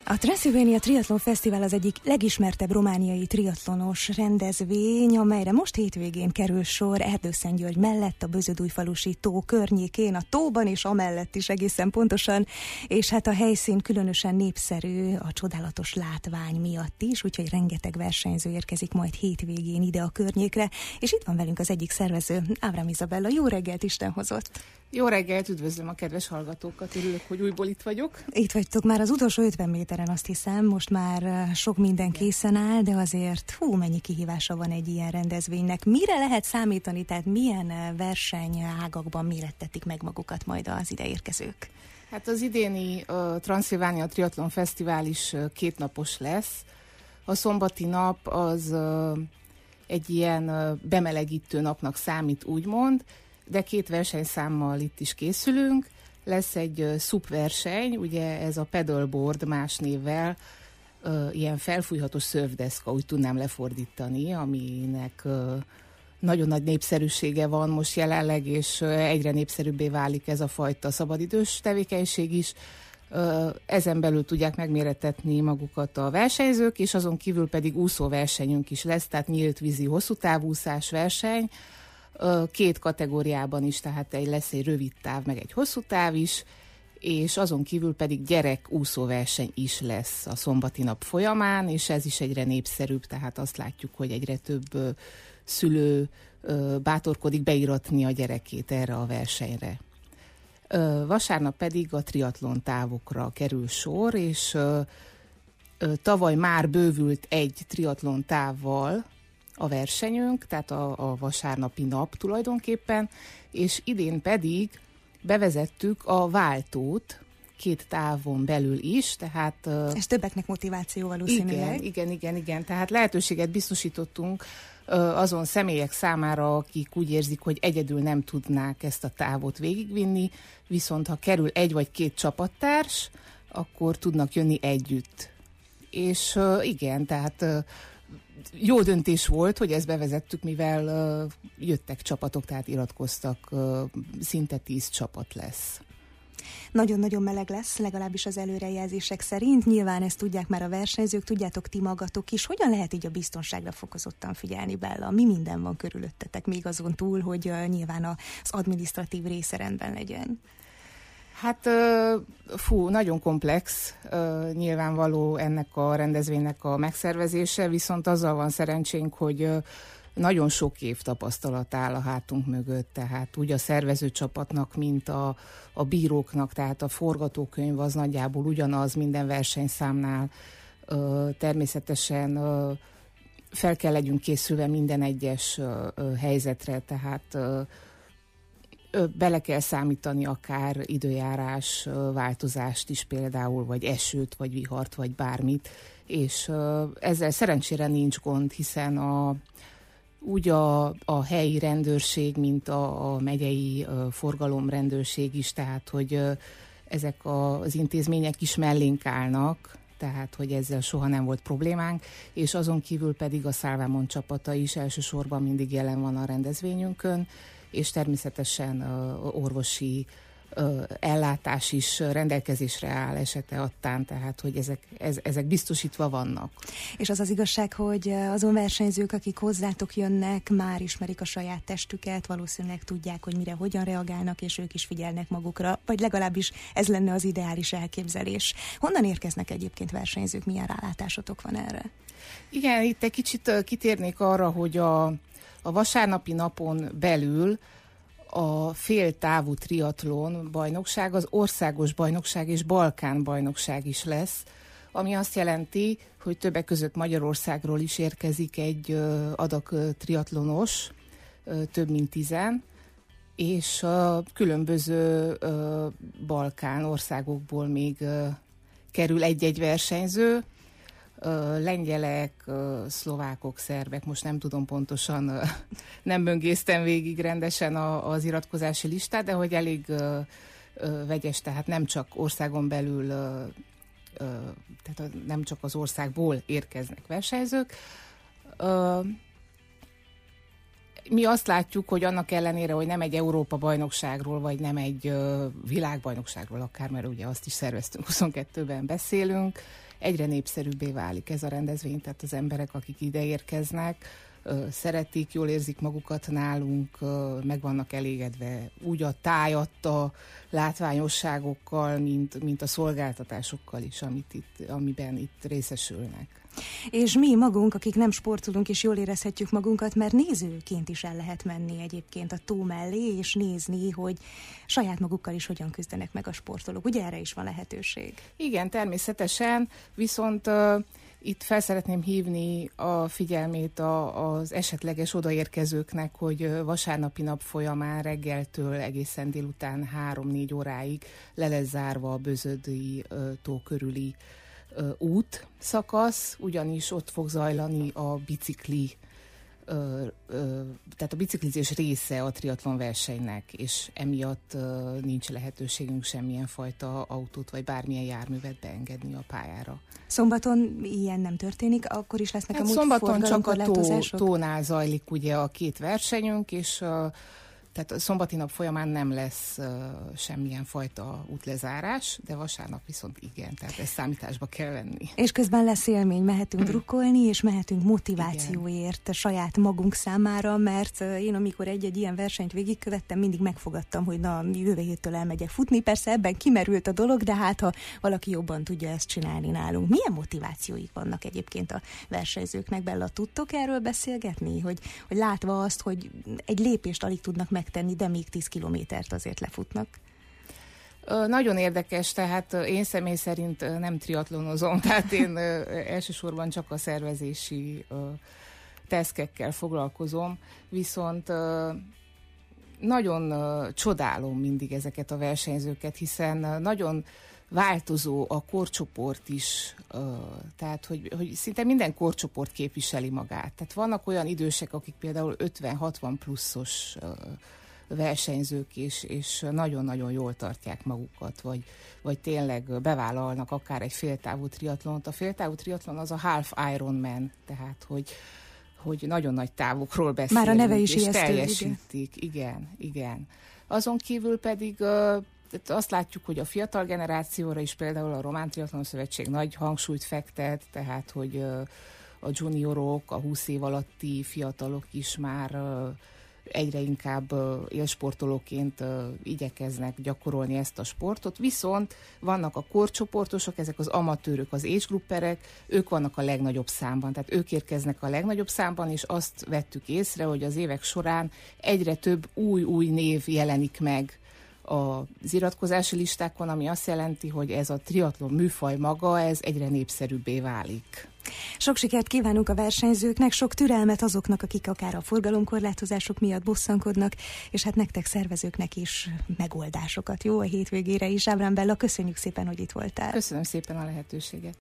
A Transylvania Triathlon Fesztivál az egyik legismertebb romániai triatlonos rendezvény, amelyre most hétvégén kerül sor Erdőszentgyörgy mellett, a Bözödújfalusi tó környékén, a tóban és amellett is egészen pontosan, és hát a helyszín különösen népszerű a csodálatos látvány miatt is, úgyhogy rengeteg versenyző érkezik majd hétvégén ide a környékre, és itt van velünk az egyik szervező, Ávram Izabella. Jó reggelt, Isten hozott! Jó reggelt, üdvözlöm a kedves hallgatókat, örülök, hogy újból itt vagyok. Itt vagytok már az utolsó 50 méteren, azt hiszem, most már sok minden készen áll, de azért mennyi kihívása van egy ilyen rendezvénynek. Mire lehet számítani, tehát milyen versenyágakban mérettetik meg magukat majd az ideérkezők? Hát az idéni Transylvania Triathlon Fesztivál is kétnapos lesz. A szombati nap az egy ilyen bemelegítő napnak számít, úgymond, de két versenyszámmal itt is készülünk. Lesz egy SUP-verseny, ugye ez a paddleboard más névvel, ilyen felfújhatós szörfdeszka, úgy tudnám lefordítani, aminek nagyon nagy népszerűsége van most jelenleg, és egyre népszerűbbé válik ez a fajta szabadidős tevékenység is. Ezen belül tudják megmérettetni magukat a versenyzők, és azon kívül pedig úszóversenyünk is lesz, tehát nyílt vízi hosszútávúszás verseny, két kategóriában is, tehát lesz egy rövid táv, meg egy hosszú táv is, és azon kívül pedig gyerek úszóverseny is lesz a szombati nap folyamán, és ez is egyre népszerűbb, tehát azt látjuk, hogy egyre több szülő bátorkodik beiratni a gyerekét erre a versenyre. Vasárnap pedig a triatlon távokra kerül sor, és tavaly már bővült egy triatlon távval a versenyünk, tehát a vasárnapi nap tulajdonképpen, és idén pedig bevezettük a váltót két távon belül is, tehát... Ez többeknek motiváció valószínűleg. Igen, tehát lehetőséget biztosítottunk azon személyek számára, akik úgy érzik, hogy egyedül nem tudnák ezt a távot végigvinni, viszont ha kerül egy vagy két csapattárs, akkor tudnak jönni együtt. És igen, tehát... Jó döntés volt, hogy ezt bevezettük, mivel jöttek csapatok, tehát iratkoztak, szinte 10 csapat lesz. Nagyon-nagyon meleg lesz, legalábbis az előrejelzések szerint. Nyilván ezt tudják már a versenyzők, tudjátok ti magatok is. Hogyan lehet így a biztonságra fokozottan figyelni, Bella? Mi minden van körülöttetek, még azon túl, hogy nyilván az adminisztratív része rendben legyen? Hát nagyon komplex nyilvánvaló ennek a rendezvénynek a megszervezése, viszont azzal van szerencsénk, hogy nagyon sok év tapasztalat áll a hátunk mögött, tehát úgy a szervező csapatnak, mint a bíróknak, tehát a forgatókönyv az nagyjából ugyanaz minden versenyszámnál. Természetesen fel kell legyünk készülve minden egyes helyzetre, tehát bele kell számítani akár időjárás változást is például, vagy esőt, vagy vihart, vagy bármit, és ezzel szerencsére nincs gond, hiszen úgy a helyi rendőrség, mint a megyei forgalomrendőrség is, tehát hogy ezek az intézmények is mellénk állnak, tehát hogy ezzel soha nem volt problémánk, és azon kívül pedig a Salvamont csapata is elsősorban mindig jelen van a rendezvényünkön, és természetesen orvosi ellátás is rendelkezésre áll esete adtán, tehát hogy ezek biztosítva vannak. És az az igazság, hogy azon versenyzők, akik hozzátok jönnek, már ismerik a saját testüket, valószínűleg tudják, hogy mire, hogyan reagálnak, és ők is figyelnek magukra, vagy legalábbis ez lenne az ideális elképzelés. Honnan érkeznek egyébként versenyzők, milyen rálátásotok van erre? Igen, itt egy kicsit kitérnék arra, hogy a vasárnapi napon belül a féltávú triatlon bajnokság, az országos bajnokság és Balkán bajnokság is lesz, ami azt jelenti, hogy többek között Magyarországról is érkezik egy adag triatlonos, több mint 10, és különböző Balkán országokból még kerül egy-egy versenyző, lengyelek, szlovákok, szerbek, most nem tudom pontosan, nem böngésztem végig rendesen az iratkozási listát, de hogy elég vegyes, tehát nem csak országon belül, tehát nem csak az országból érkeznek versenyzők. Mi azt látjuk, hogy annak ellenére, hogy nem egy Európa-bajnokságról, vagy nem egy világbajnokságról akár, mert ugye azt is szerveztünk, 22-ben beszélünk, egyre népszerűbbé válik ez a rendezvény, tehát az emberek, akik ide érkeznek, szeretik, jól érzik magukat nálunk, meg vannak elégedve úgy a tájadta látványosságokkal, mint a szolgáltatásokkal is, amiben itt részesülnek. És mi magunk, akik nem sportolunk, és jól érezhetjük magunkat, mert nézőként is el lehet menni egyébként a tó mellé, és nézni, hogy saját magukkal is hogyan küzdenek meg a sportolók. Ugye erre is van lehetőség? Igen, természetesen, viszont itt fel szeretném hívni a figyelmét az esetleges odaérkezőknek, hogy vasárnapi nap folyamán reggeltől egészen délután 3-4 óráig le lesz zárva a Bözödői tó körüli út szakasz, ugyanis ott fog zajlani a tehát a biciklizés része a triatlon versenynek, és emiatt nincs lehetőségünk semmilyen fajta autót vagy bármilyen járművet beengedni a pályára. Szombaton ilyen nem történik, akkor is lesznek amúgy szombaton csak a tónál zajlik ugye a 2 versenyünk, és tehát a szombati nap folyamán nem lesz semmilyen fajta útlezárás, de vasárnap viszont igen, tehát ezt számításba kell venni. És közben lesz élmény, mehetünk drukkolni, és mehetünk motivációért saját magunk számára, mert én amikor egy-egy ilyen versenyt végigkövettem, mindig megfogadtam, hogy na, jövő héttől elmegyek futni, persze ebben kimerült a dolog, de hát ha valaki jobban tudja ezt csinálni nálunk. Milyen motivációik vannak egyébként a versenyzőknek? Bella, tudtok erről beszélgetni? Hogy látva azt, hogy egy lépést alig tudnak megtenni, de még 10 kilométert azért lefutnak. Nagyon érdekes, tehát én személy szerint nem triatlonozom, tehát én elsősorban csak a szervezési teszkekkel foglalkozom, viszont nagyon csodálom mindig ezeket a versenyzőket, hiszen nagyon változó a korcsoport is, tehát hogy szinte minden korcsoport képviseli magát. Tehát vannak olyan idősek, akik például 50-60 pluszos versenyzők is, és nagyon-nagyon jól tartják magukat, vagy tényleg bevállalnak akár egy féltávú triatlont. A féltávú triatlon az a half Ironman, tehát hogy nagyon nagy távokról beszélünk. Már a neve is és ijesztő, teljesítik. Igen. Azon kívül pedig azt látjuk, hogy a fiatal generációra is például a Román Triatlon Szövetség nagy hangsúlyt fektet, tehát hogy a juniorok, a 20 év alatti fiatalok is már egyre inkább élsportolóként igyekeznek gyakorolni ezt a sportot, viszont vannak a korcsoportosok, ezek az amatőrök, az age grouperek, ők vannak a legnagyobb számban, tehát ők érkeznek a legnagyobb számban, és azt vettük észre, hogy az évek során egyre több új név jelenik meg az iratkozási listákon, ami azt jelenti, hogy ez a triatlon műfaj maga, ez egyre népszerűbbé válik. Sok sikert kívánunk a versenyzőknek, sok türelmet azoknak, akik akár a forgalomkorlátozások miatt bosszankodnak, és hát nektek szervezőknek is megoldásokat, jó, a hétvégére is. Ábrám Bella, köszönjük szépen, hogy itt voltál. Köszönöm szépen a lehetőséget.